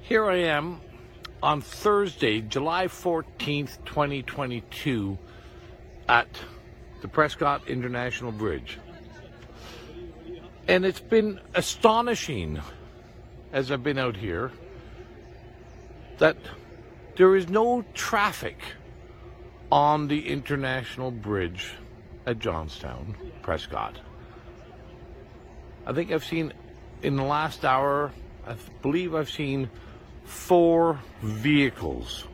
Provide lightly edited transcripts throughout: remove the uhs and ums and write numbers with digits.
Here I am on Thursday, July 14th, 2022 at the Prescott International Bridge. And it's been astonishing as I've been out here that there is no traffic on the International Bridge at Johnstown, Prescott. I think I've seen in the last hour, I believe I've seen 4 vehicles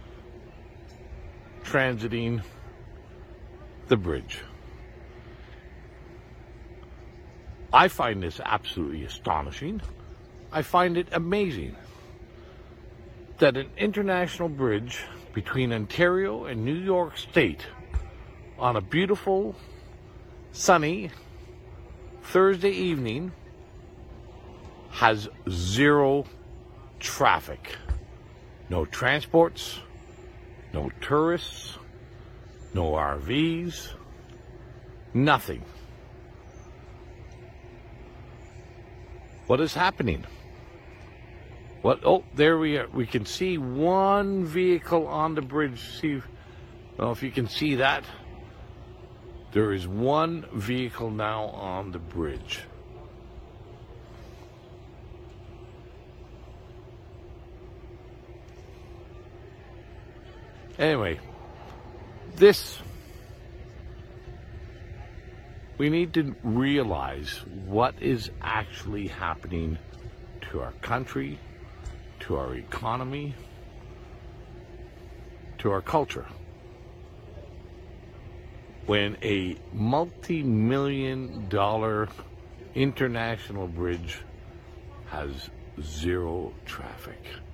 transiting the bridge. I find this absolutely astonishing. I find it amazing that an international bridge between Ontario and New York State on a beautiful, sunny Thursday evening has zero traffic. No transports, no tourists, no RVs, nothing. What is happening? Oh, there we are. We can see one vehicle on the bridge. I don't know if you can see that. There is one vehicle now on the bridge. Anyway, we need to realize what is actually happening to our country, to our economy, to our culture, when a multi-million-dollar international bridge has zero traffic.